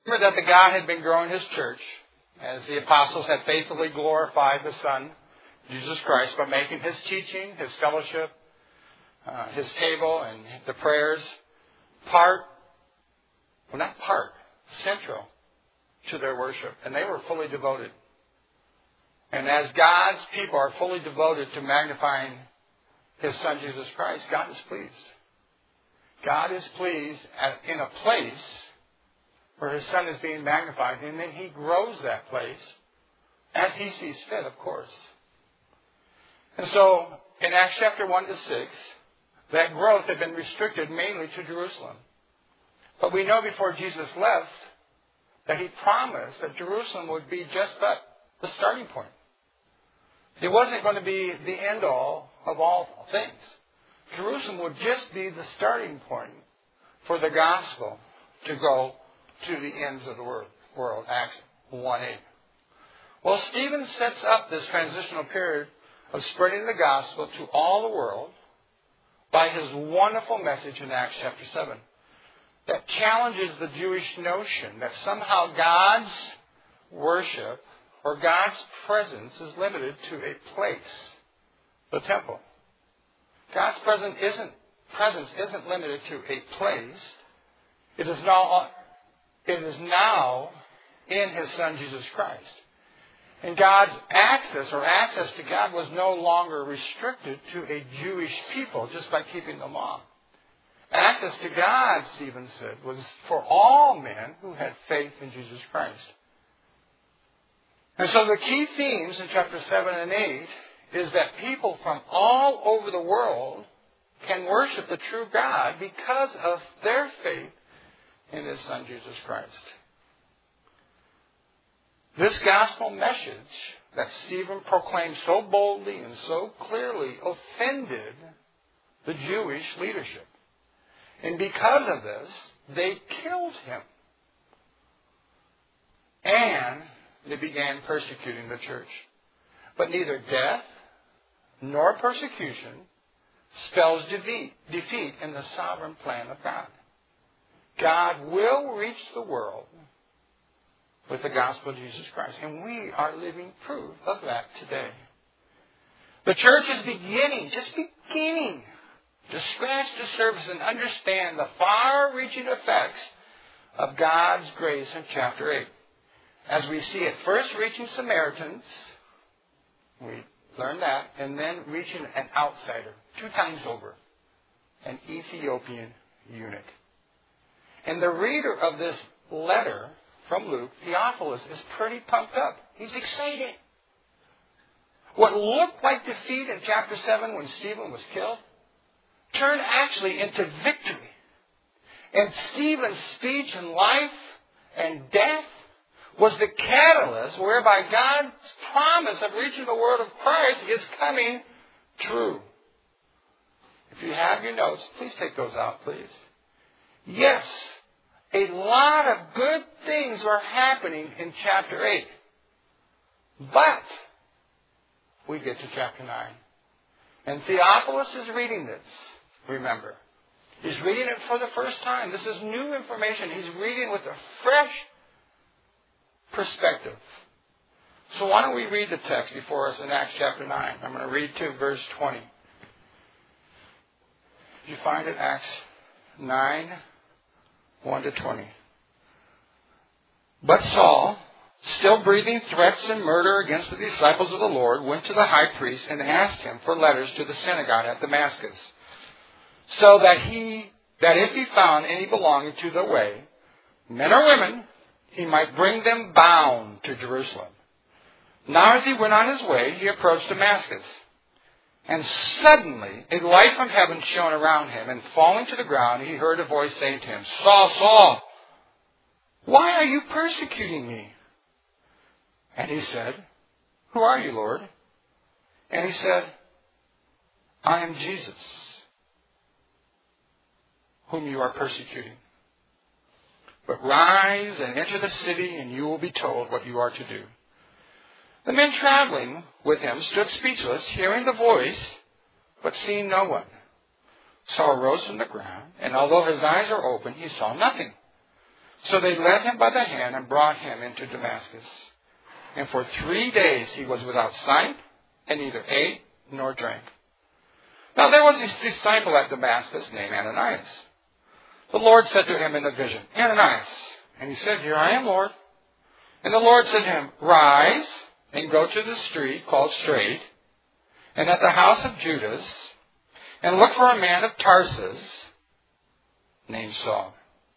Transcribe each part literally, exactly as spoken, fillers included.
Remember that the God had been growing His church as the apostles had faithfully glorified the Son, Jesus Christ, by making His teaching, His fellowship, uh, His table, and the prayers part, well not part, central to their worship. And they were fully devoted. And as God's people are fully devoted to magnifying His Son, Jesus Christ, God is pleased. God is pleased at, in a place where His Son is being magnified, and then He grows that place as He sees fit, of course. And so, in Acts chapter one to six, that growth had been restricted mainly to Jerusalem. But we know before Jesus left that He promised that Jerusalem would be just that, the starting point. It wasn't going to be the end-all of all things. Jerusalem would just be the starting point for the gospel to go to the ends of the world. Acts one eight. Well, Stephen sets up this transitional period of spreading the gospel to all the world by his wonderful message in Acts chapter seven that challenges the Jewish notion that somehow God's worship or God's presence is limited to a place, the temple. God's presence isn't, presence isn't limited to a place. It is now, it is now in His Son, Jesus Christ. And God's access or access to God was no longer restricted to a Jewish people just by keeping the law. Access to God, Stephen said, was for all men who had faith in Jesus Christ. And so the key themes in chapter seven and eight is that people from all over the world can worship the true God because of their faith in His Son, Jesus Christ. This gospel message that Stephen proclaimed so boldly and so clearly offended the Jewish leadership. And because of this, they killed him. And they began persecuting the church. But neither death nor persecution spells defeat, defeat in the sovereign plan of God. God will reach the world with the gospel of Jesus Christ. And we are living proof of that today. The church is beginning, just beginning, to scratch the surface and understand the far-reaching effects of God's grace in chapter eight. As we see it first reaching Samaritans, we learn that, and then reaching an outsider, two times over, an Ethiopian eunuch. And the reader of this letter from Luke, Theophilus, is pretty pumped up. He's excited. What looked like defeat in chapter seven when Stephen was killed turned actually into victory. And Stephen's speech in life and death was the catalyst whereby God's promise of reaching the world of Christ is coming true. If you have your notes, please take those out, please. Yes, a lot of good things are happening in chapter eight. But we get to chapter nine. And Theophilus is reading this, remember. He's reading it for the first time. This is new information. He's reading with a fresh perspective. So why don't we read the text before us in Acts chapter nine. I'm going to read to verse twenty. You find it, Acts nine, one to twenty. But Saul, still breathing threats and murder against the disciples of the Lord, went to the high priest and asked him for letters to the synagogue at Damascus, so that he, that if he found any belonging to the way, men or women, he might bring them bound to Jerusalem. Now as he went on his way, he approached Damascus. And suddenly a light from heaven shone around him, and falling to the ground, he heard a voice saying to him, Saul, Saul, why are you persecuting me? And he said, Who are you, Lord? And he said, I am Jesus, whom you are persecuting. But rise and enter the city, and you will be told what you are to do. The men traveling with him stood speechless, hearing the voice, but seeing no one. Saul rose from the ground, and although his eyes were open, he saw nothing. So they led him by the hand and brought him into Damascus. And for three days he was without sight and neither ate nor drank. Now there was a disciple at Damascus named Ananias. The Lord said to him in a vision, Ananias. And he said, Here I am, Lord. And the Lord said to him, Rise and go to the street called Straight, and at the house of Judas, and look for a man of Tarsus named Saul.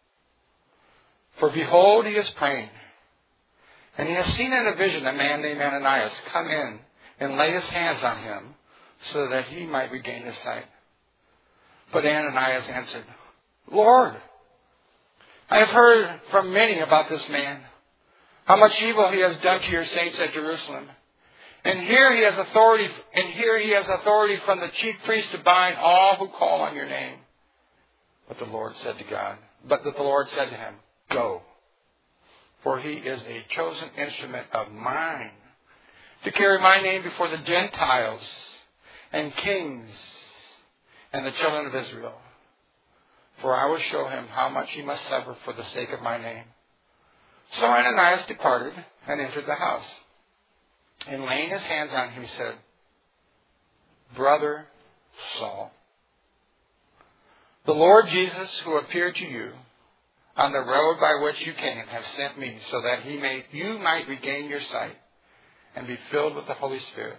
For behold, he is praying. And he has seen in a vision a man named Ananias come in and lay his hands on him so that he might regain his sight. But Ananias answered, Lord, I have heard from many about this man, how much evil he has done to your saints at Jerusalem. And here he has authority, and here he has authority from the chief priest to bind all who call on your name. But the Lord said to God, but the Lord said to him, Go, for he is a chosen instrument of mine to carry my name before the Gentiles and kings and the children of Israel. For I will show him how much he must suffer for the sake of my name. So Ananias departed and entered the house. And laying his hands on him, he said, Brother Saul, the Lord Jesus, who appeared to you on the road by which you came, has sent me so that he may, you might regain your sight and be filled with the Holy Spirit.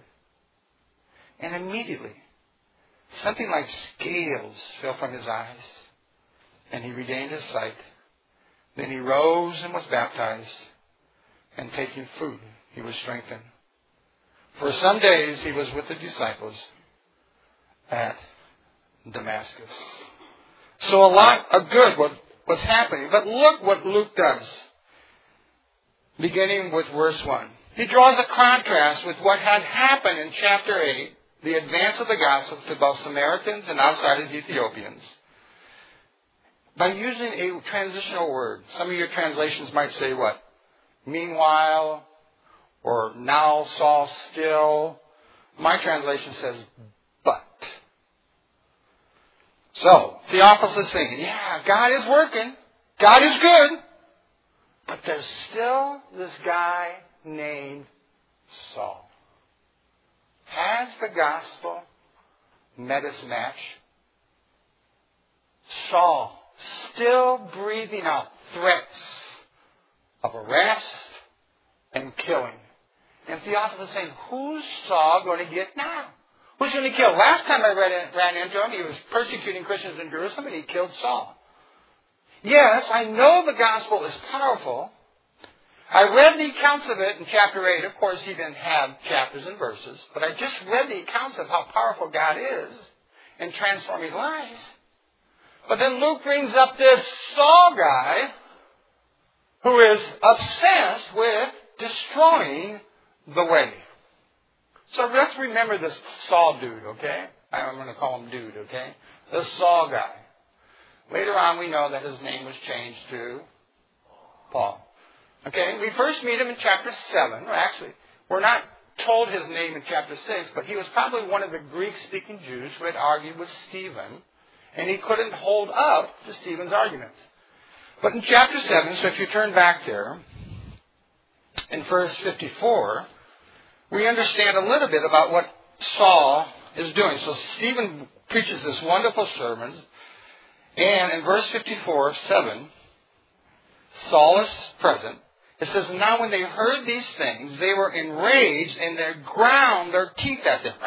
And immediately, something like scales fell from his eyes, and he regained his sight. Then he rose and was baptized, and taking food, he was strengthened. For some days he was with the disciples at Damascus. So a lot of good was, was happening. But look what Luke does, beginning with verse one. He draws a contrast with what had happened in chapter eight, the advance of the gospel to both Samaritans and outsiders Ethiopians, by using a transitional word. Some of your translations might say what? Meanwhile, or now Saul still. My translation says, but. So, Theophilus is thinking, yeah, God is working. God is good. But there's still this guy named Saul. Has the gospel met its match? Saul still breathing out threats of arrest and killing. And Theophilus is saying, who's Saul going to get now? Who's going to kill? Last time I ran, ran into him, he was persecuting Christians in Jerusalem and he killed Saul. Yes, I know the gospel is powerful. I read the accounts of it in chapter eight. Of course, he didn't have chapters and verses. But I just read the accounts of how powerful God is in transforming lives. But then Luke brings up this Saul guy who is obsessed with destroying the way. So let's remember this Saul dude, okay? I'm going to call him dude, okay? This Saul guy. Later on, we know that his name was changed to Paul. Okay, we first meet him in chapter seven. Well, actually, we're not told his name in chapter six, but he was probably one of the Greek-speaking Jews who had argued with Stephen, and he couldn't hold up to Stephen's arguments. But in chapter seven, so if you turn back there, in verse fifty-four, we understand a little bit about what Saul is doing. So Stephen preaches this wonderful sermon, and in verse fifty-four, seven, Saul is present. It says, now when they heard these things, they were enraged, and they ground their teeth at them.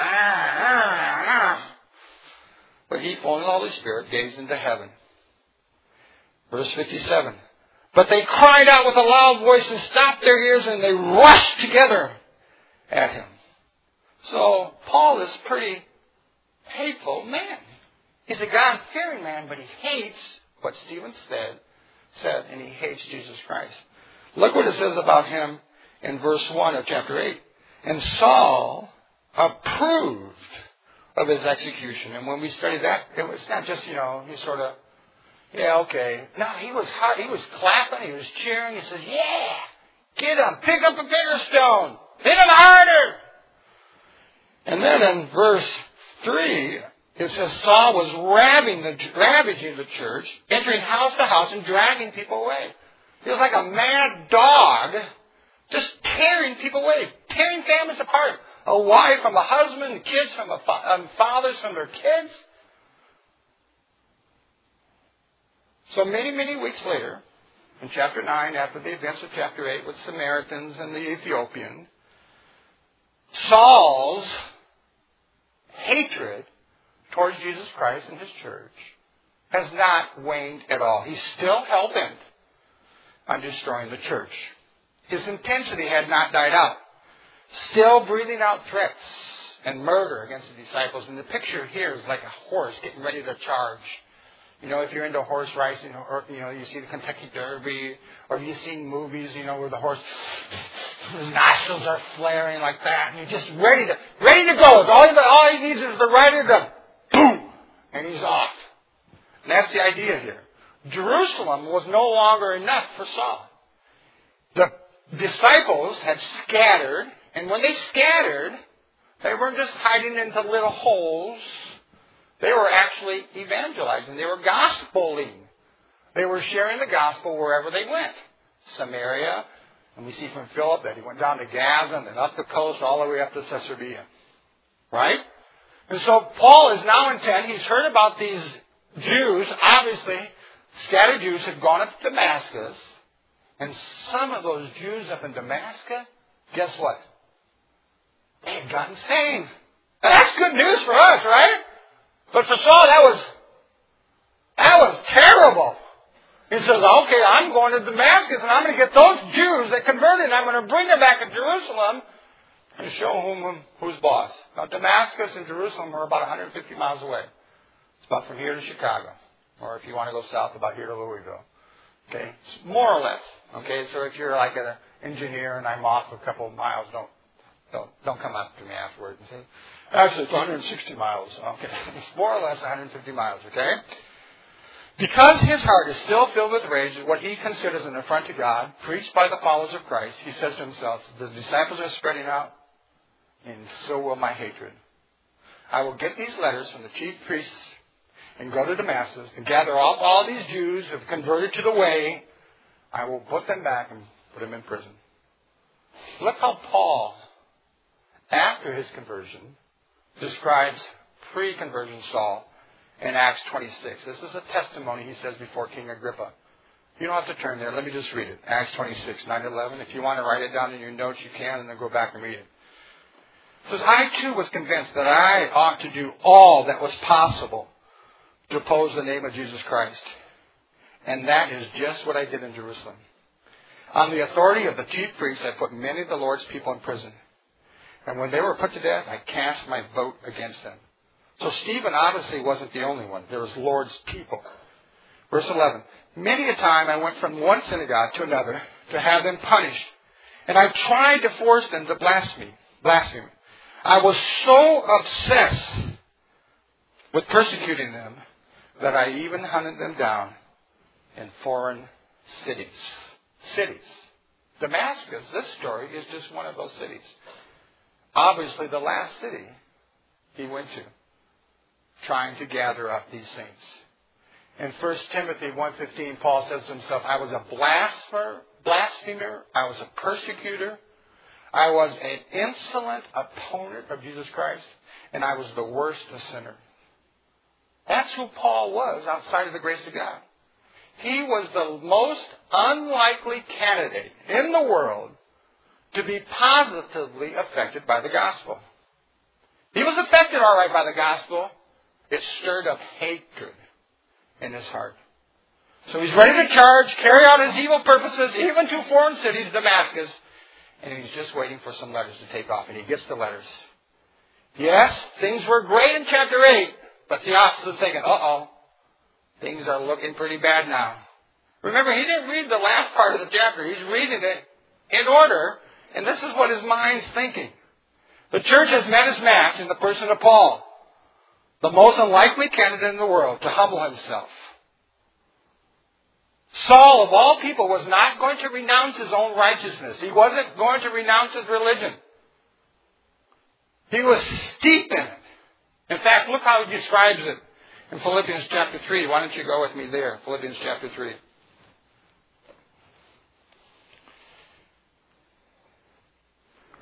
But he, full of the Holy Spirit, gazed into heaven. Verse fifty-seven. But they cried out with a loud voice and stopped their ears, and they rushed together at him. So Paul is a pretty hateful man. He's a God-fearing man, but he hates what Stephen said, said, and he hates Jesus Christ. Look what it says about him in verse one of chapter eight. And Saul approved of his execution. And when we studied that, it was not just, you know, he sort of, yeah, okay. No, he was hard. He was clapping. He was cheering. He says, yeah, get him. Pick up a bigger stone. Hit him harder. And then in verse three, it says Saul was ravaging the, ravaging the church, entering house to house and dragging people away. He was like a mad dog, just tearing people away, tearing families apart. A wife from a husband, kids from a fa- um, fathers from their kids. So many, many weeks later, in chapter nine, after the events of chapter eight with Samaritans and the Ethiopian, Saul's hatred towards Jesus Christ and His church has not waned at all. He's still hell-bent on destroying the church. His intensity had not died out. Still breathing out threats and murder against the disciples. And the picture here is like a horse getting ready to charge. You know, if you're into horse racing, or, you know, you see the Kentucky Derby, or you've seen movies, you know, where the horse, his nostrils are flaring like that, and you're just ready to, ready to go. All he, all he needs is the rider to, boom, and he's off. And that's the idea here. Jerusalem was no longer enough for Saul. The disciples had scattered, and when they scattered, they weren't just hiding into little holes. They were actually evangelizing. They were gospeling. They were sharing the gospel wherever they went. Samaria, and we see from Philip that he went down to Gaza and then up the coast all the way up to Caesarea. Right? And so Paul is now intent. He's heard about these Jews. Obviously, scattered Jews had gone up to Damascus. And some of those Jews up in Damascus, guess what? They had gotten saved. Now, that's good news for us, right? But for Saul, that was, that was terrible. He says, okay, I'm going to Damascus and I'm going to get those Jews that converted and I'm going to bring them back to Jerusalem and show whom who's boss. Now, Damascus and Jerusalem are about one hundred fifty miles away. It's about from here to Chicago. Or if you want to go south, about here to Louisville. Okay? More or less. Okay? So if you're like an engineer and I'm off a couple of miles, don't, don't, don't come up to me afterwards and say, actually, it's one hundred sixty miles. Okay. It's more or less one hundred fifty miles, okay? Because his heart is still filled with rage at what he considers an affront to God, preached by the followers of Christ, he says to himself, the disciples are spreading out, and so will my hatred. I will get these letters from the chief priests and go to Damascus and gather up all these Jews who have converted to the way. I will put them back and put them in prison. Look how Paul, after his conversion, describes pre-conversion Saul in Acts twenty-six. This is a testimony he says before King Agrippa. You don't have to turn there. Let me just read it. Acts twenty-six, nine to eleven. If you want to write it down in your notes, you can, and then go back and read it. It says, I too was convinced that I ought to do all that was possible to oppose the name of Jesus Christ. And that is just what I did in Jerusalem. On the authority of the chief priests, I put many of the Lord's people in prison. And when they were put to death, I cast my vote against them. So Stephen obviously wasn't the only one. There was Lord's people. Verse eleven. Many a time I went from one synagogue to another to have them punished. And I tried to force them to blaspheme. Blaspheme. I was so obsessed with persecuting them that I even hunted them down in foreign cities. Cities. Damascus, this story is just one of those cities. Obviously the last city he went to, trying to gather up these saints. In First Timothy one fifteen, Paul says to himself, I was a blasphemer, blasphemer, I was a persecutor, I was an insolent opponent of Jesus Christ, and I was the worst of sinners. That's who Paul was outside of the grace of God. He was the most unlikely candidate in the world to be positively affected by the gospel. He was affected all right by the gospel. It stirred up hatred in his heart. So he's ready to charge, carry out his evil purposes, even to foreign cities, Damascus, and he's just waiting for some letters to take off, and he gets the letters. Yes, things were great in chapter eight, but Theophilus is thinking, uh-oh, things are looking pretty bad now. Remember, he didn't read the last part of the chapter. He's reading it in order, and this is what his mind's thinking. The church has met its match in the person of Paul, the most unlikely candidate in the world to humble himself. Saul, of all people, was not going to renounce his own righteousness. He wasn't going to renounce his religion. He was steeped in it. In fact, look how he describes it in Philippians chapter three. Why don't you go with me there? Philippians chapter three.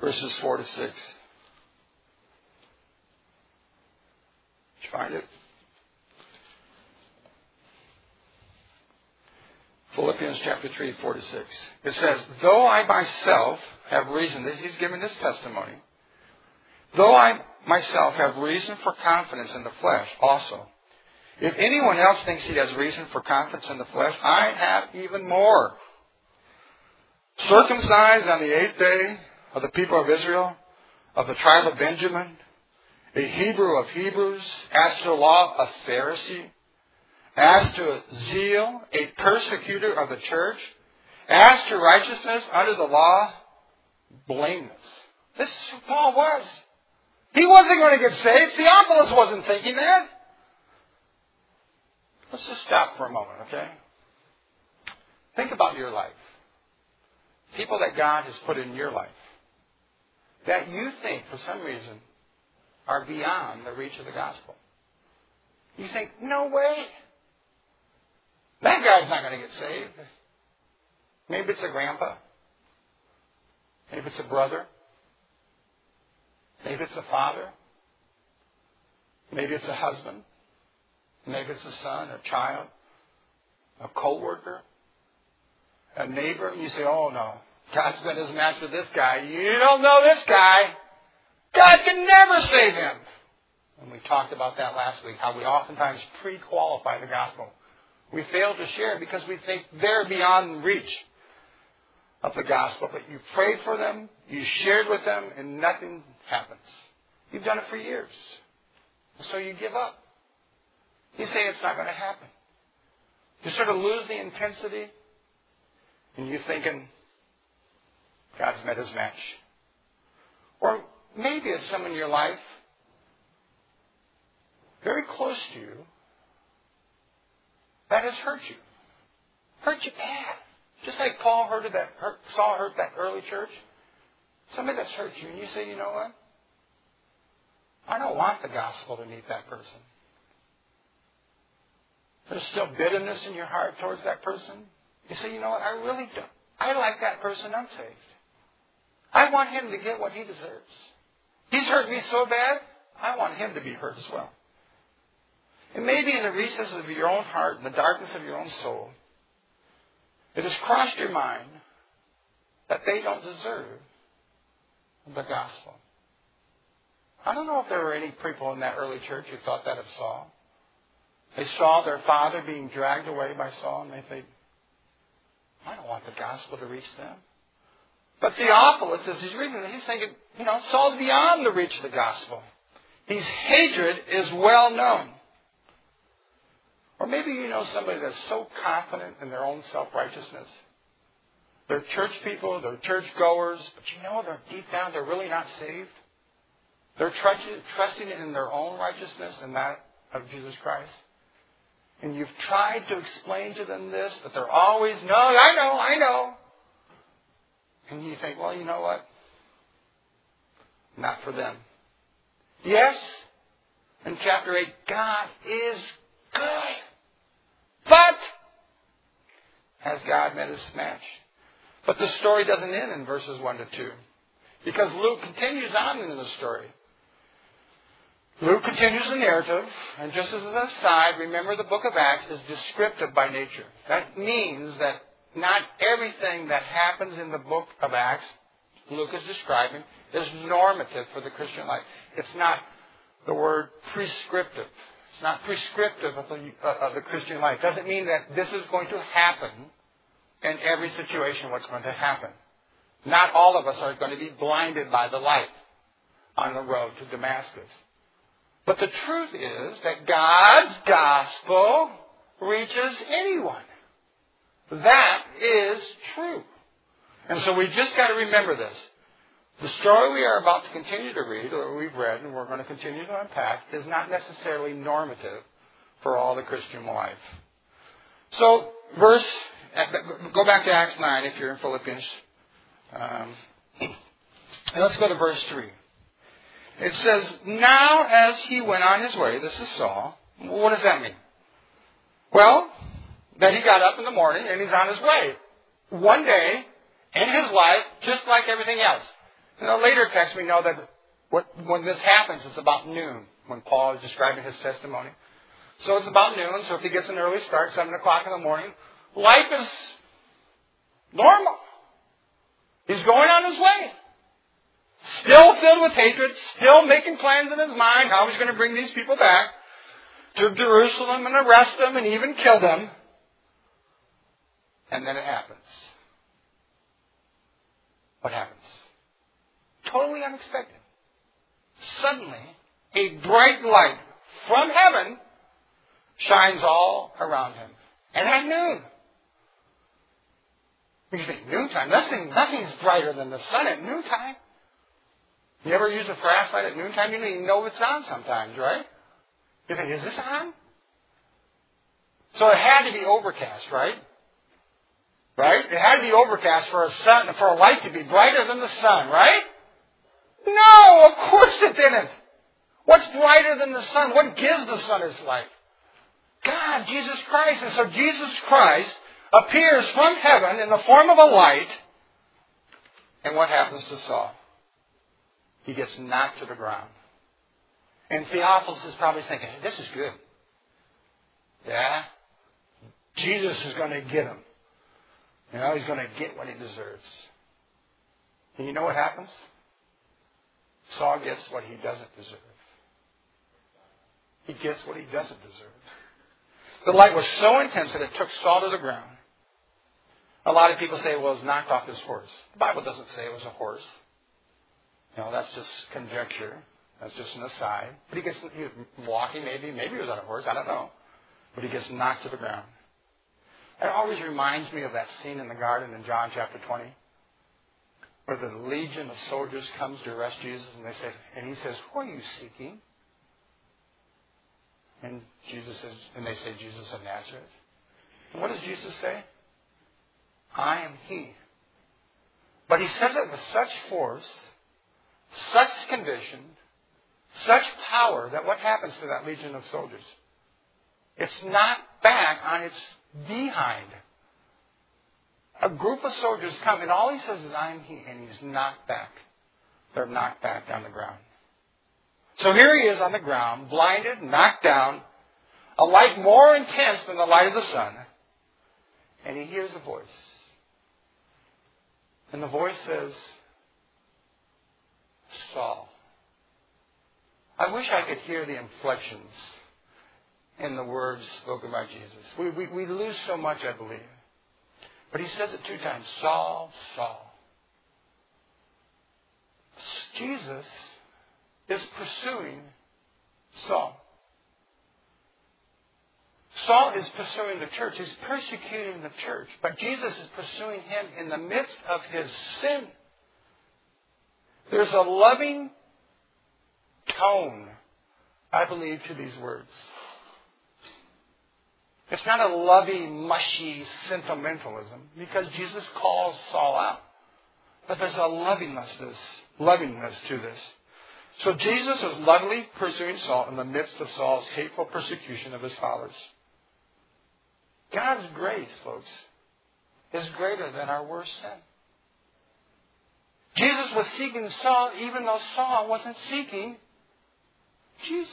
verses four to six. Did you find it? Philippians chapter three, four to six. It says, though I myself have reason, this he's giving this testimony, though I myself have reason for confidence in the flesh also, if anyone else thinks he has reason for confidence in the flesh, I have even more. Circumcised on the eighth day of the people of Israel, of the tribe of Benjamin, a Hebrew of Hebrews, as to the law, a Pharisee, as to zeal, a persecutor of the church, as to righteousness under the law, blameless. This is who Paul was. He wasn't going to get saved. Theophilus wasn't thinking that. Let's just stop for a moment, okay? Think about your life. People that God has put in your life that you think, for some reason, are beyond the reach of the gospel. You think, no way. That guy's not going to get saved. Maybe it's a grandpa. Maybe it's a brother. Maybe it's a father. Maybe it's a husband. Maybe it's a son, a child, a co-worker, a neighbor. And you say, oh no, God's been his match with this guy. You don't know this guy. God can never save him. And we talked about that last week, how we oftentimes pre-qualify the gospel. We fail to share because we think they're beyond reach of the gospel. But you prayed for them, you shared with them, and nothing happens. You've done it for years. So you give up. You say it's not going to happen. You sort of lose the intensity, and you're thinking, God's met his match. Or maybe it's someone in your life very close to you that has hurt you. Hurt you bad. Just like Paul hurt that, hurt, Saul hurt that early church. Somebody that's hurt you, and you say, you know what? I don't want the gospel to meet that person. There's still bitterness in your heart towards that person. You say, you know what? I really don't. I like that person unsaved. I want him to get what he deserves. He's hurt me so bad, I want him to be hurt as well. And maybe in the recesses of your own heart, in the darkness of your own soul, it has crossed your mind that they don't deserve the gospel. I don't know if there were any people in that early church who thought that of Saul. They saw their father being dragged away by Saul, and they think, I don't want the gospel to reach them. But Theophilus, as he's reading it, he's thinking, you know, Saul's beyond the reach of the gospel. His hatred is well known. Or maybe you know somebody that's so confident in their own self-righteousness. They're church people, they're church goers, but you know they're deep down, they're really not saved. They're trusting in their own righteousness and that of Jesus Christ. And you've tried to explain to them this, but they're always, no, I know, I know. And you think, well, you know what? Not for them. Yes, in chapter eight, God is good. But has God met his match? But the story doesn't end in verses one to two. Because Luke continues on into the story. Luke continues the narrative, and just as an aside, remember the book of Acts is descriptive by nature. That means that not everything that happens in the book of Acts, Luke is describing, is normative for the Christian life. It's not the word prescriptive. It's not prescriptive of the, uh, of the Christian life. It doesn't mean that this is going to happen in every situation what's going to happen. Not all of us are going to be blinded by the light on the road to Damascus. But the truth is that God's gospel reaches anyone. That is true. And so we just got to remember this. The story we are about to continue to read, or we've read, and we're going to continue to unpack, is not necessarily normative for all the Christian life. So, verse, go back to Acts nine if you're in Philippians. Um, and let's go to verse three. It says, now as he went on his way, this is Saul. What does that mean? Well, that he got up in the morning and he's on his way. One day in his life, just like everything else. In a later text, we know that what, when this happens, it's about noon, when Paul is describing his testimony. So it's about noon, so if he gets an early start, seven o'clock in the morning, life is normal. He's going on his way. Still filled with hatred, still making plans in his mind how he's going to bring these people back to Jerusalem and arrest them and even kill them. And then it happens. What happens? Totally unexpected. Suddenly, a bright light from heaven shines all around him. And at noon. You think, noontime? Nothing, nothing's brighter than the sun at noontime. You ever use a flashlight at noontime? You don't even know it's on sometimes, right? You think, is this on? So it had to be overcast, right? Right? It had to be overcast for a sun, for a light to be brighter than the sun, right? No, of course it didn't. What's brighter than the sun? What gives the sun its light? God, Jesus Christ. And so Jesus Christ appears from heaven in the form of a light. And what happens to Saul? He gets knocked to the ground. And Theophilus is probably thinking, hey, this is good. Yeah? Jesus is going to get him. You know, he's going to get what he deserves. And you know what happens? Saul gets what he doesn't deserve. He gets what he doesn't deserve. The light was so intense that it took Saul to the ground. A lot of people say, well, it was knocked off his horse. The Bible doesn't say it was a horse. You know, that's just conjecture. That's just an aside. But he gets, he was walking maybe. Maybe he was on a horse. I don't know. But he gets knocked to the ground. It always reminds me of that scene in the garden in John chapter twenty, where the legion of soldiers comes to arrest Jesus, and they say, and he says, "Who are you seeking?" And Jesus says, and they say, "Jesus of Nazareth." And what does Jesus say? "I am he." But he says it with such force, such conviction, such power, that what happens to that legion of soldiers? It's knocked back on its behind. A group of soldiers come, and all he says is, "I am he," and he's knocked back. They're knocked back on the ground. So here he is on the ground, blinded, knocked down, a light more intense than the light of the sun. And he hears a voice. And the voice says, "Saul." I wish I could hear the inflections in the words spoken by Jesus. We, we, we lose so much, I believe. But he says it two times. "Saul, Saul." Jesus is pursuing Saul. Saul is pursuing the church. He's persecuting the church. But Jesus is pursuing him in the midst of his sin. There's a loving tone, I believe, to these words. It's not a lovey, mushy sentimentalism, because Jesus calls Saul out. But there's a lovingness, this, lovingness to this. So Jesus is lovingly pursuing Saul in the midst of Saul's hateful persecution of his followers. God's grace, folks, is greater than our worst sin. Jesus was seeking Saul even though Saul wasn't seeking Jesus.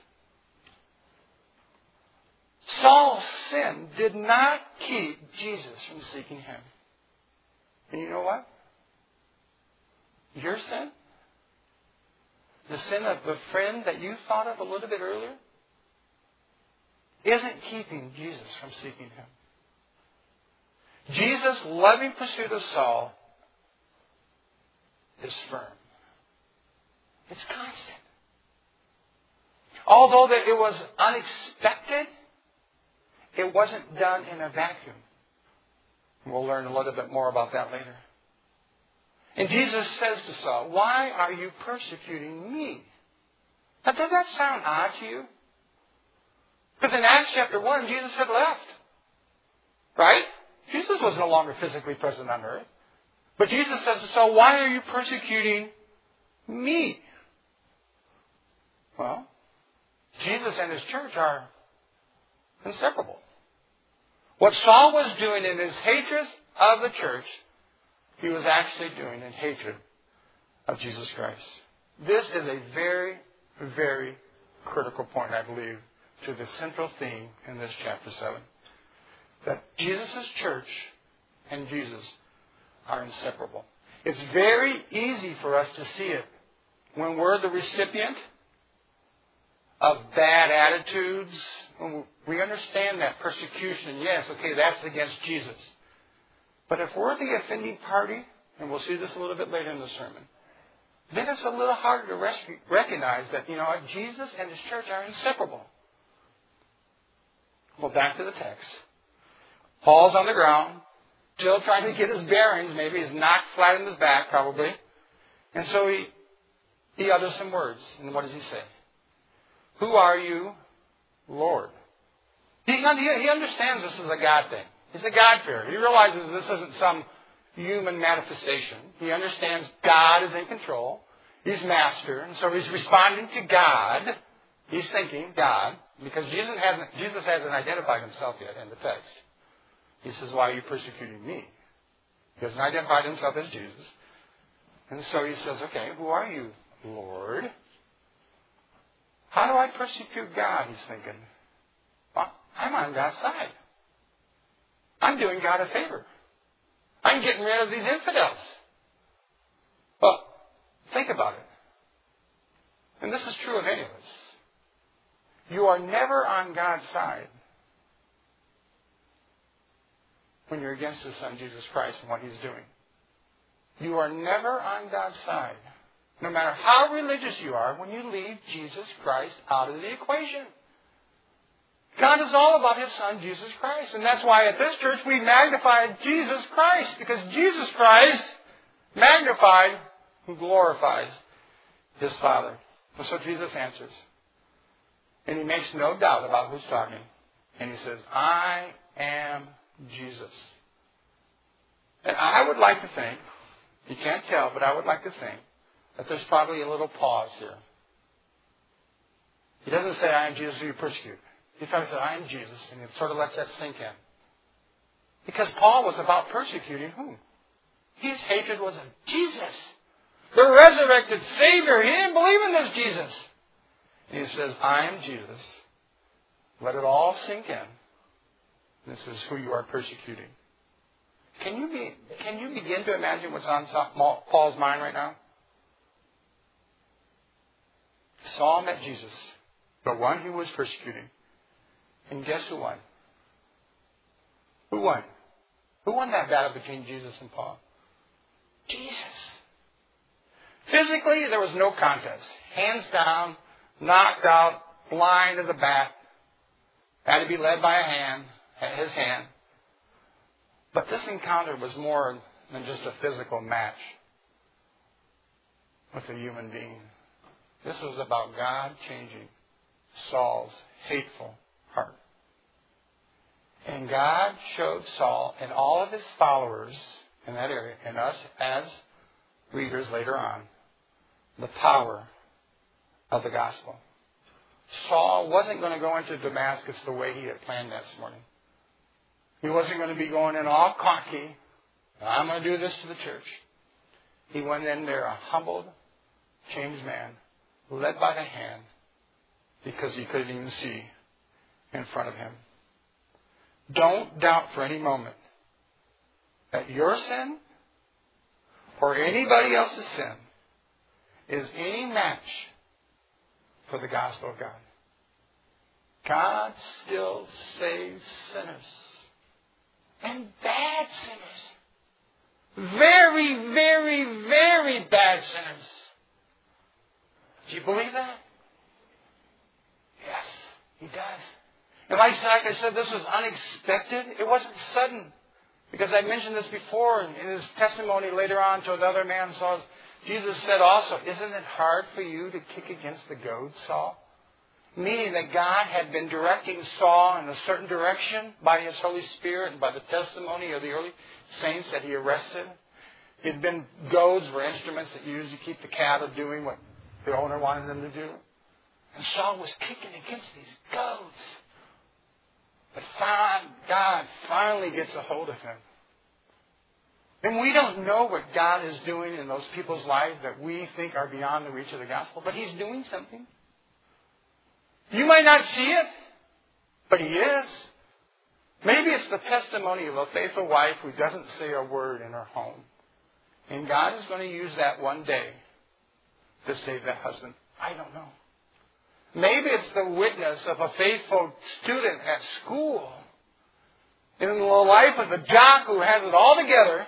Saul's sin did not keep Jesus from seeking him. And you know what? Your sin, the sin of the friend that you thought of a little bit earlier, isn't keeping Jesus from seeking him. Jesus' loving pursuit of Saul is firm. It's constant. Although that it was unexpected, it wasn't done in a vacuum. We'll learn a little bit more about that later. And Jesus says to Saul, "Why are you persecuting me?" Now, does that sound odd to you? Because in Acts chapter one, Jesus had left. Right? Jesus was no longer physically present on earth. But Jesus says to Saul, "Why are you persecuting me?" Well, Jesus and his church are inseparable. What Saul was doing in his hatred of the church, he was actually doing in hatred of Jesus Christ. This is a very, very critical point, I believe, to the central theme in this chapter seven. That Jesus' church and Jesus are inseparable. It's very easy for us to see it when we're the recipient of bad attitudes. We understand that persecution, yes, okay, that's against Jesus. But if we're the offending party, and we'll see this a little bit later in the sermon, then it's a little harder to rescue, recognize that, you know, Jesus and His church are inseparable. Well, back to the text. Paul's on the ground, still trying to get his bearings. Maybe he's knocked flat in his back, probably. And so he, he utters some words. And what does he say? Who are you, Lord? He, he understands this is a God thing. He's a God-fearer. He realizes this isn't some human manifestation. He understands God is in control. He's master. And so he's responding to God. He's thinking God. Because Jesus hasn't, Jesus hasn't identified Himself yet in the text. He says, why are you persecuting me? He hasn't identified Himself as Jesus. And so he says, okay, who are you, Lord? How do I persecute God? He's thinking. Well, I'm on God's side. I'm doing God a favor. I'm getting rid of these infidels. Well, think about it. And this is true of any of us. You are never on God's side when you're against His Son, Jesus Christ, and what He's doing. You are never on God's side, no matter how religious you are, when you leave Jesus Christ out of the equation. God is all about His Son, Jesus Christ. And that's why at this church we magnified Jesus Christ, because Jesus Christ magnified who glorifies His Father. And so Jesus answers. And He makes no doubt about who's talking. And He says, I am Jesus. And I would like to think, you can't tell, but I would like to think that there's probably a little pause here. He doesn't say, I am Jesus who you persecute. He probably said, I am Jesus, and he sort of lets that sink in. Because Paul was about persecuting whom? His hatred was of Jesus, the resurrected Savior. He didn't believe in this Jesus. And he says, I am Jesus. Let it all sink in. This is who you are persecuting. Can you be, can you begin to imagine what's on Paul's mind right now? Saul met Jesus, the one who was persecuting. And guess who won? Who won? Who won that battle between Jesus and Paul? Jesus. Physically, there was no contest. Hands down, knocked out, blind as a bat. Had to be led by a hand, his hand. But this encounter was more than just a physical match with a human being. This was about God changing Saul's hateful heart. And God showed Saul and all of his followers in that area, and us as readers later on, the power of the gospel. Saul wasn't going to go into Damascus the way he had planned that morning. He wasn't going to be going in all cocky. I'm going to do this to the church. He went in there a humbled, changed man, led by the hand, because he couldn't even see in front of him. Don't doubt for any moment that your sin or anybody else's sin is any match for the gospel of God. God still saves sinners. And bad sinners. Very, very, very bad sinners. Do you believe that? Yes, He does. And like I said, this was unexpected. It wasn't sudden. Because I mentioned this before in his testimony later on to another man, Saul. Jesus said also, isn't it hard for you to kick against the goads, Saul? Meaning that God had been directing Saul in a certain direction by His Holy Spirit and by the testimony of the early saints that He arrested. It had been goads were instruments that used to keep the cattle doing what the owner wanted them to do. And Saul was kicking against these goads. But God finally gets a hold of him. And we don't know what God is doing in those people's lives that we think are beyond the reach of the gospel, but He's doing something. You might not see it, but He is. Maybe it's the testimony of a faithful wife who doesn't say a word in her home. And God is going to use that one day to save that husband. I don't know. Maybe it's the witness of a faithful student at school in the life of the jock who has it all together.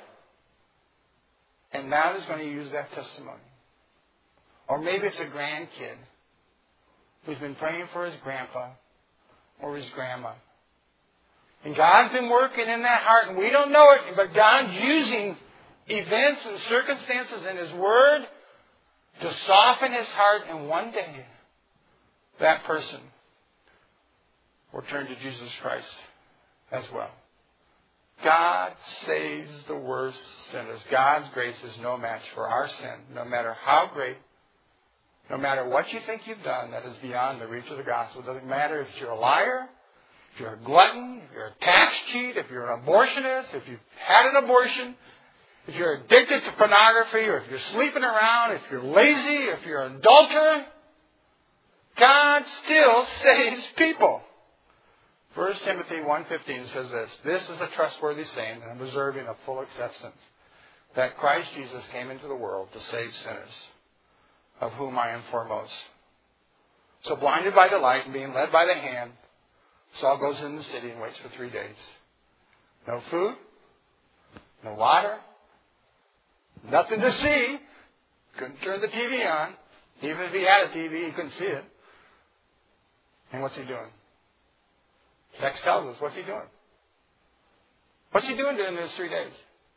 And God is going to use that testimony. Or maybe it's a grandkid who's been praying for his grandpa or his grandma. And God's been working in that heart, and we don't know it, but God's using events and circumstances in His Word to soften his heart, and one day that person will turn to Jesus Christ as well. God saves the worst sinners. God's grace is no match for our sin, no matter how great, no matter what you think you've done that is beyond the reach of the gospel. It doesn't matter if you're a liar, if you're a glutton, if you're a tax cheat, if you're an abortionist, if you've had an abortion, if you're addicted to pornography, or if you're sleeping around, if you're lazy, if you're an adulterer, God still saves people. First Timothy one fifteen says this, "This is a trustworthy saying and deserving of full acceptance, that Christ Jesus came into the world to save sinners, of whom I am foremost." So blinded by the light and being led by the hand, Saul goes in the city and waits for three days. No food, no water, nothing to see. Couldn't turn the T V on. Even if he had a T V, he couldn't see it. And what's he doing? Text tells us, what's he doing? What's he doing during those three days?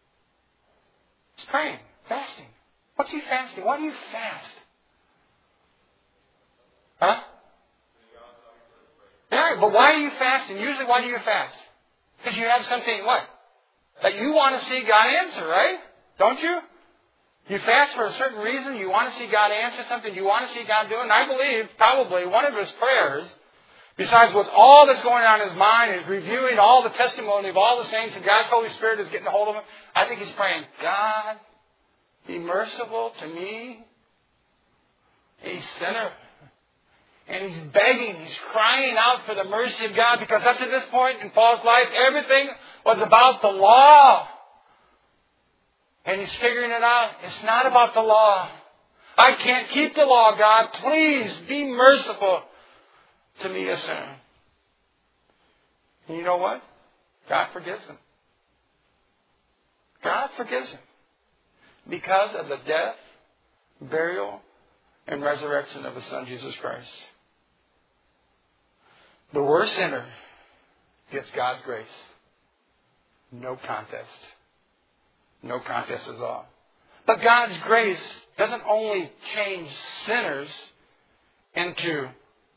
He's praying, fasting. What's he fasting? Why do you fast? Huh? Yeah, but why are you fasting? Usually, why do you fast? Because you have something, what? That you want to see God answer, right? Don't you? You fast for a certain reason. You want to see God answer something. You want to see God do it. And I believe probably one of his prayers, besides with all that's going on in his mind, is reviewing all the testimony of all the saints, and God's Holy Spirit is getting a hold of him. I think he's praying, God, be merciful to me, a sinner. And he's begging, he's crying out for the mercy of God, because up to this point in Paul's life, everything was about the law. And he's figuring it out. It's not about the law. I can't keep the law, God. Please be merciful to me, a sinner. And you know what? God forgives him. God forgives him. Because of the death, burial, and resurrection of His Son, Jesus Christ. The worst sinner gets God's grace. No contest. No contest at all. But God's grace doesn't only change sinners into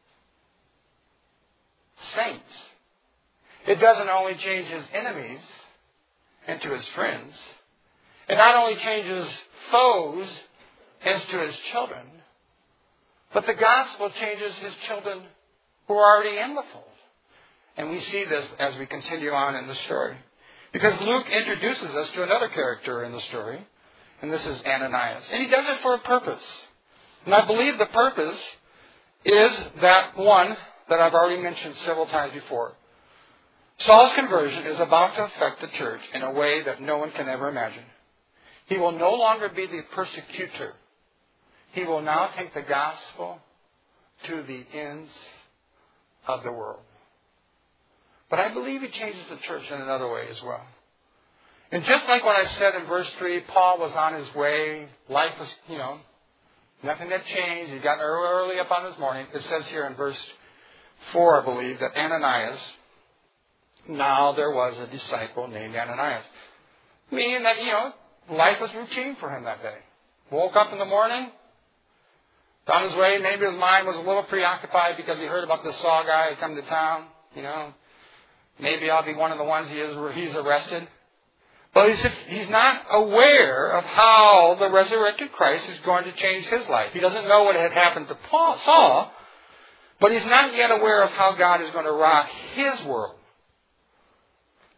saints. It doesn't only change His enemies into His friends. It not only changes foes into His children, but the gospel changes His children who are already in the fold. And we see this as we continue on in the story. Because Luke introduces us to another character in the story, and this is Ananias. And he does it for a purpose. And I believe the purpose is that one that I've already mentioned several times before. Saul's conversion is about to affect the church in a way that no one can ever imagine. He will no longer be the persecutor. He will now take the gospel to the ends of the world. But I believe he changes the church in another way as well. And just like what I said in verse three, Paul was on his way. Life was, you know, nothing had changed. He got early, early up on his morning. It says here in verse four, I believe, that Ananias, now there was a disciple named Ananias. Meaning that, you know, life was routine for him that day. Woke up in the morning, on his way, maybe his mind was a little preoccupied because he heard about the Saul guy who come to town, you know. Maybe I'll be one of the ones he is, he's arrested. But he's, he's not aware of how the resurrected Christ is going to change his life. He doesn't know what had happened to Paul, Saul, but he's not yet aware of how God is going to rock his world.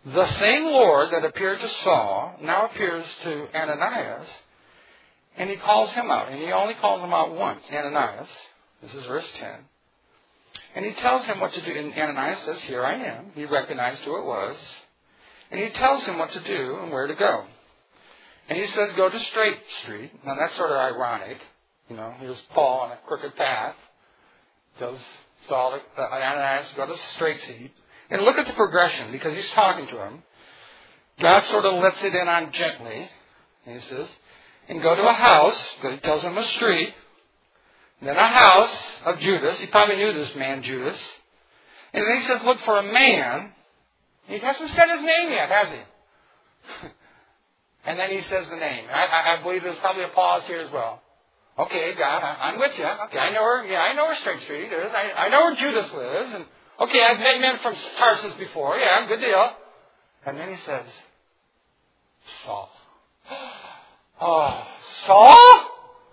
the same Lord that appeared to Saul now appears to Ananias, and he calls him out. And he only calls him out once, Ananias. This is verse ten. And he tells him what to do. And Ananias says, here I am. He recognized who it was. And he tells him what to do and where to go. And he says, go to Straight Street. Now that's sort of ironic. You know, here's Paul on a crooked path. Tells Saul, uh, Ananias, go to Straight Street. And look at the progression, because he's talking to him. God sort of lets it in on gently. And he says, and go to a house, because he tells him a street. And then a house of Judas. He probably knew this man, Judas. And then he says, look for a man. He hasn't said his name yet, has he? And then he says the name. I, I believe there's probably a pause here as well. Okay, God, I, I'm with you. Okay, I know where. Yeah, I know where Straight Street is. I, I know where Judas lives. And okay, I've met men from Tarsus before. Yeah, good deal. And then he says, Saul. Oh, Saul?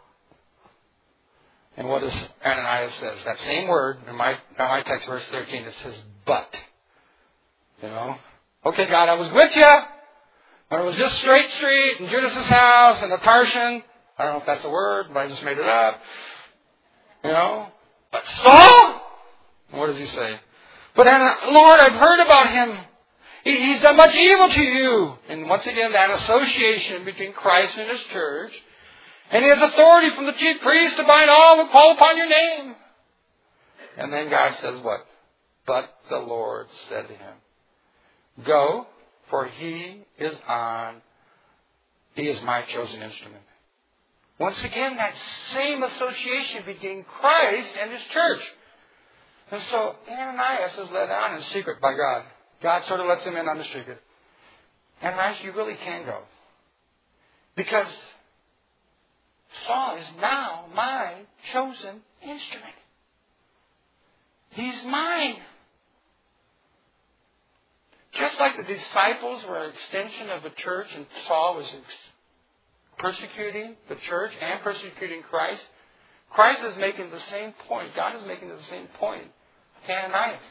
And what does Ananias says? That same word in my, in my text, verse thirteen, it says, but. You know? Okay, God, I was with you. But it was just Straight Street and Judas's house and the Tarshan. I don't know if that's the word, but I just made it up. You know? But Saul? What does he say? But Lord, I've heard about him. He, he's done much evil to you. And once again, that association between Christ and His church. And He has authority from the chief priest to bind all who call upon your name. And then God says what? But the Lord said to him, go, for he is on, he is my chosen instrument. Once again, that same association between Christ and His church. And so Ananias is led on in secret by God. God sort of lets him in on the secret. Ananias, you really can go. Because Saul is now my chosen instrument. He's mine. Just like the disciples were an extension of the church and Saul was persecuting the church and persecuting Christ, Christ is making the same point. God is making the same point to Ananias.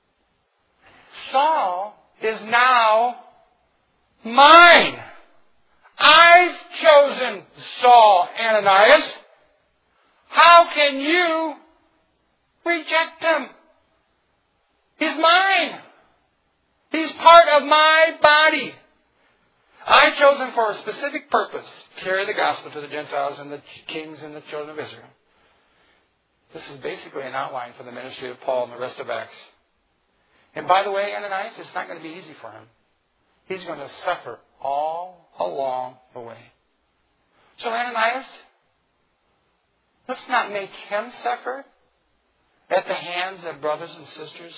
Saul is now mine. I've chosen Saul, Ananias. How can you reject him? He's mine. He's part of my body. I chose him for a specific purpose. Carry the gospel to the Gentiles and the kings and the children of Israel. This is basically an outline for the ministry of Paul and the rest of Acts. And by the way, Ananias, it's not going to be easy for him. He's going to suffer all along the way. So Ananias, let's not make him suffer at the hands of brothers and sisters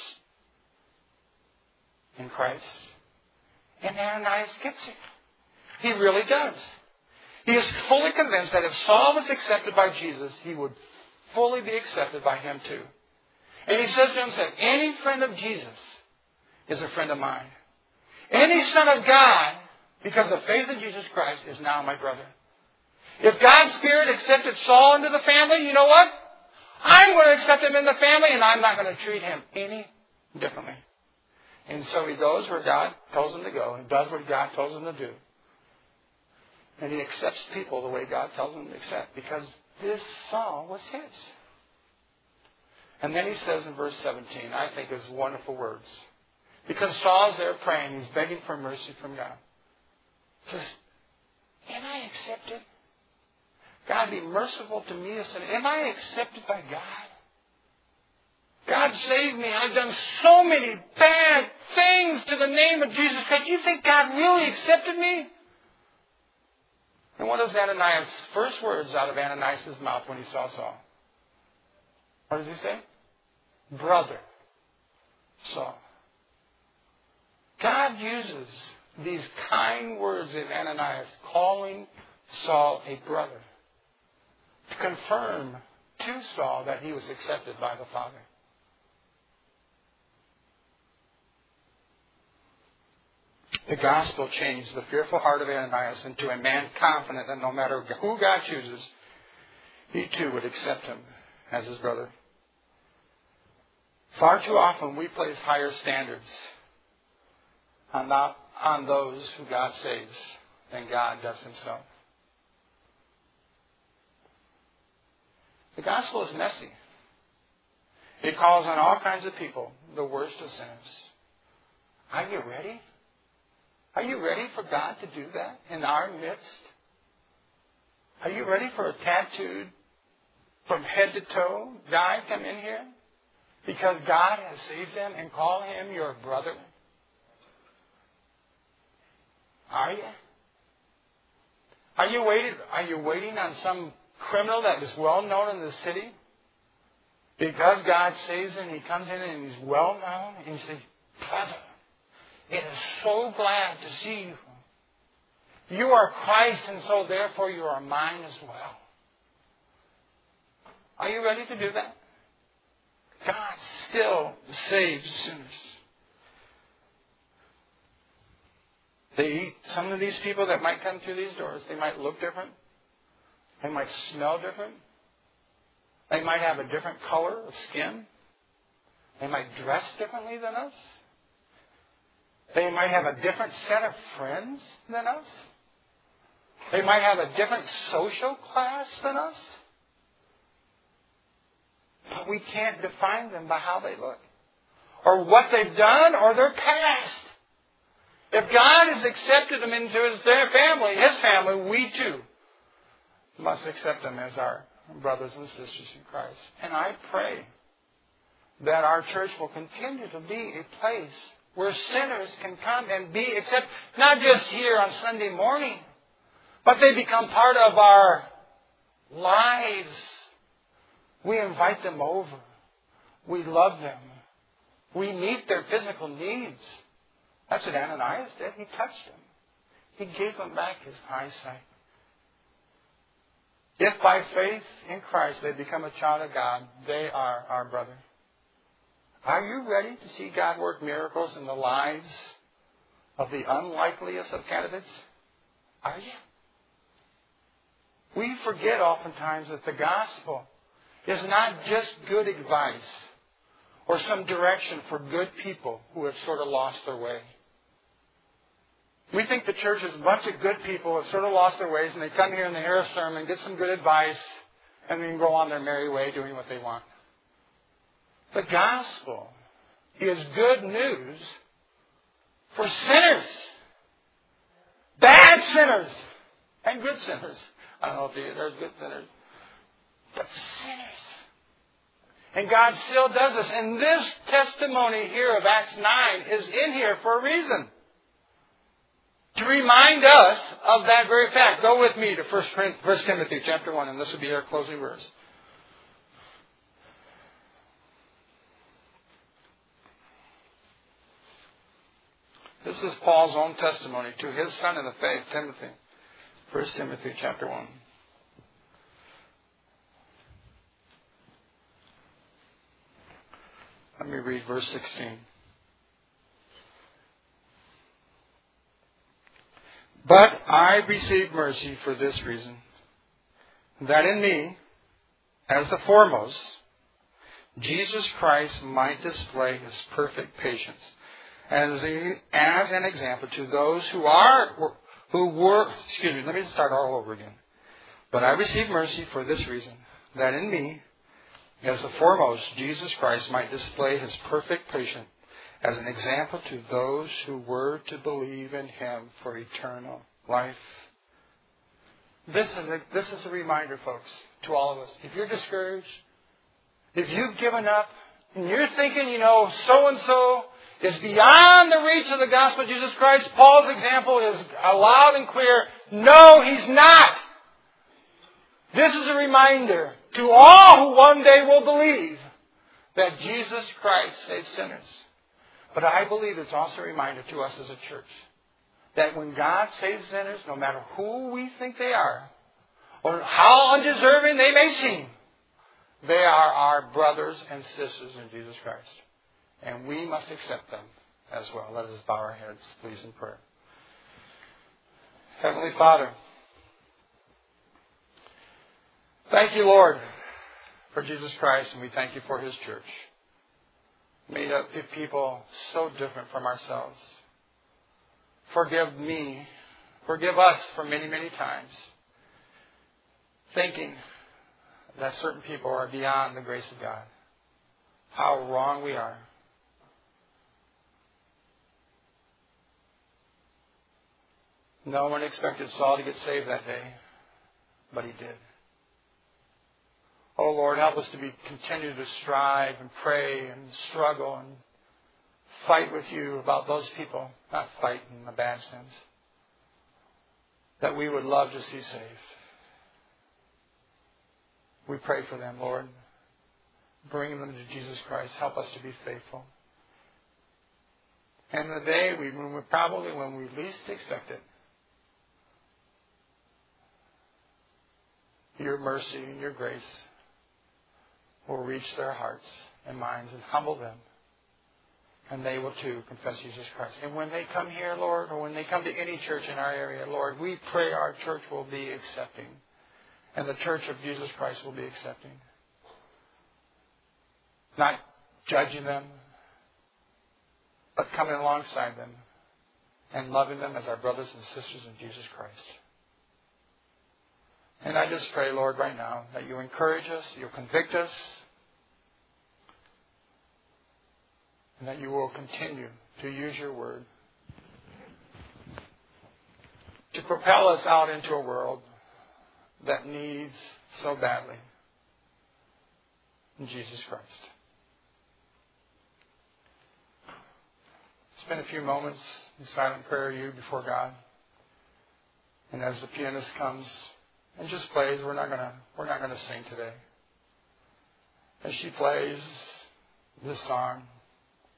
in Christ. And Ananias gets it. He really does. He is fully convinced that if Saul was accepted by Jesus, he would fully be accepted by him too. And he says to himself, any friend of Jesus is a friend of mine. Any son of God, because of faith in Jesus Christ, is now my brother. If God's Spirit accepted Saul into the family, you know what? I'm going to accept him in the family, and I'm not going to treat him any differently. And so he goes where God tells him to go, and does what God tells him to do. And he accepts people the way God tells him to accept, because this Saul was his. And then he says in verse seventeen, I think is wonderful words. Because Saul's there praying, he's begging for mercy from God. He says, am I accepted? God, be merciful to me, a sinner. Am I accepted by God? God saved me. I've done so many bad things to the name of Jesus Christ. Do you think God really accepted me? And what is Ananias' first words out of Ananias' mouth when he saw Saul? What does he say? Brother Saul. God uses these kind words in Ananias, calling Saul a brother, to confirm to Saul that he was accepted by the Father. The gospel changed the fearful heart of Ananias into a man confident that no matter who God chooses, he too would accept him as his brother. Far too often we place higher standards on, not on those who God saves than God does himself. The gospel is messy. It calls on all kinds of people, the worst of sinners. Are you ready? Are you ready for God to do that in our midst? Are you ready for a tattooed, from head to toe, guy come in here? Because God has saved him and call him your brother? Are you? Are you waiting, are you waiting on some criminal that is well known in the city? Because God saves him, he comes in and he's well known, and you say, brother, it is so glad to see you. You are Christ, and so therefore you are mine as well. Are you ready to do that? God still saves sinners. They, some of these people that might come through these doors, they might look different. They might smell different. They might have a different color of skin. They might dress differently than us. They might have a different set of friends than us. They might have a different social class than us. But we can't define them by how they look, or what they've done, or their past. If God has accepted them into his, their family, his family, we too must accept them as our brothers and sisters in Christ. And I pray that our church will continue to be a place where sinners can come and be accepted, not just here on Sunday morning, but they become part of our lives. We invite them over. We love them. We meet their physical needs. That's what Ananias did. He touched them. He gave them back his eyesight. If by faith in Christ they become a child of God, they are our brother. Are you ready to see God work miracles in the lives of the unlikeliest of candidates? Are you? We forget oftentimes that the gospel is not just good advice or some direction for good people who have sort of lost their way. We think the church is a bunch of good people who have sort of lost their ways, and they come here and they hear a sermon, get some good advice, and then go on their merry way doing what they want. The gospel is good news for sinners. Bad sinners. And good sinners. I don't know if there's good sinners. But sinners. And God still does this. And this testimony here of Acts nine is in here for a reason. To remind us of that very fact. Go with me to First Timothy chapter one, and this will be our closing verse. This is Paul's own testimony to his son in the faith, Timothy. First Timothy chapter one. Let me read verse sixteen. But I received mercy for this reason, that in me, as the foremost, Jesus Christ might display his perfect patience as, a, as an example to those who are, who were, excuse me, let me start all over again. But I received mercy for this reason, that in me, as the foremost, Jesus Christ might display his perfect patience as an example to those who were to believe in him for eternal life. This is a, this is a reminder, folks, to all of us. If you're discouraged, if you've given up, and you're thinking, you know, so-and-so is beyond the reach of the gospel of Jesus Christ, Paul's example is loud and clear. No, he's not. This is a reminder to all who one day will believe that Jesus Christ saves sinners. But I believe it's also a reminder to us as a church that when God saves sinners, no matter who we think they are, or how undeserving they may seem, they are our brothers and sisters in Jesus Christ. And we must accept them as well. Let us bow our heads, please, in prayer. Heavenly Father, thank you, Lord, for Jesus Christ, and we thank you for his church. Made up of people so different from ourselves. forgive me, forgive us for many, many times, thinking that certain people are beyond the grace of God. How wrong we are. No one expected Saul to get saved that day, but he did. Oh Lord, help us to be continue to strive and pray and struggle and fight with you about those people, not fight in a bad sense, that we would love to see saved. We pray for them, Lord. Bring them to Jesus Christ. Help us to be faithful. And the day we, when we probably when we least expect it, your mercy and your grace will reach their hearts and minds and humble them. And they will too confess Jesus Christ. And when they come here, Lord, or when they come to any church in our area, Lord, we pray our church will be accepting. And the church of Jesus Christ will be accepting. Not judging them, but coming alongside them and loving them as our brothers and sisters in Jesus Christ. And I just pray, Lord, right now that you encourage us, you'll convict us, and that you will continue to use your word to propel us out into a world that needs so badly in Jesus Christ. Spend a few moments in silent prayer, you before God. And as the pianist comes and just plays, we're not gonna we're not gonna sing today. As she plays this song,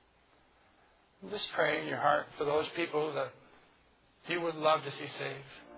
just pray in your heart for those people that you would love to see saved.